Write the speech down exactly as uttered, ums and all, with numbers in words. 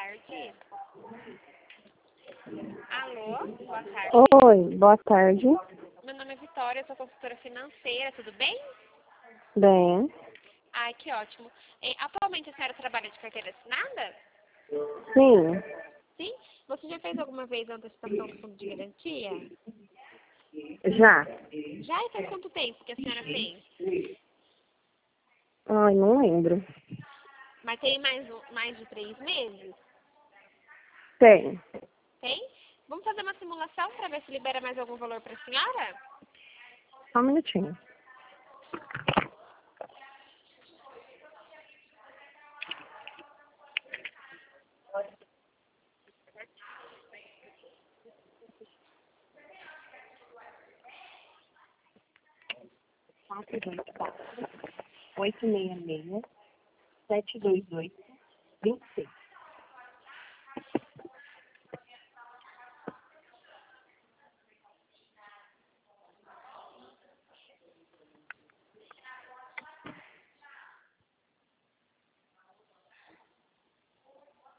tarde. Alô, boa tarde. Oi, boa tarde. Meu nome é Vitória, eu sou consultora financeira, tudo bem? Bem, Ai, que ótimo. E, atualmente a senhora trabalha de carteira assinada? sim, Sim? Você já fez alguma vez a antecipação do fundo de garantia? já. Já e faz quanto tempo que a senhora fez? Ai, não lembro. Mas tem mais, um- mais de três meses? Tem. Tem? Vamos fazer uma simulação para ver se libera mais algum valor para a senhora? Só um minutinho. quatro dois quatro, oito seis seis, sete dois oito, vinte e seis.